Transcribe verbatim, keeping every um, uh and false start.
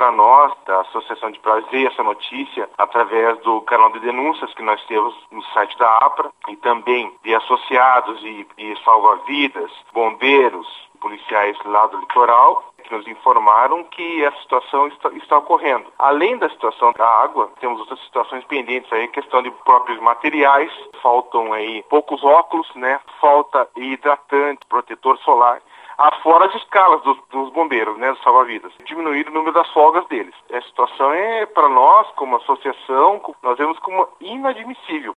para nós, da Associação de Prazer, essa notícia através do canal de denúncias que nós temos no site da APRA e também de associados e, e salva-vidas, bombeiros, policiais lá do litoral, que nos informaram que essa situação está, está ocorrendo. Além da situação da água, temos outras situações pendentes aí, questão de próprios materiais, faltam aí poucos óculos, né? Falta hidratante, protetor solar, afora as escalas dos, dos bombeiros, né, dos salva-vidas, diminuir o número das folgas deles. A situação é, para nós, como associação, nós vemos como inadmissível.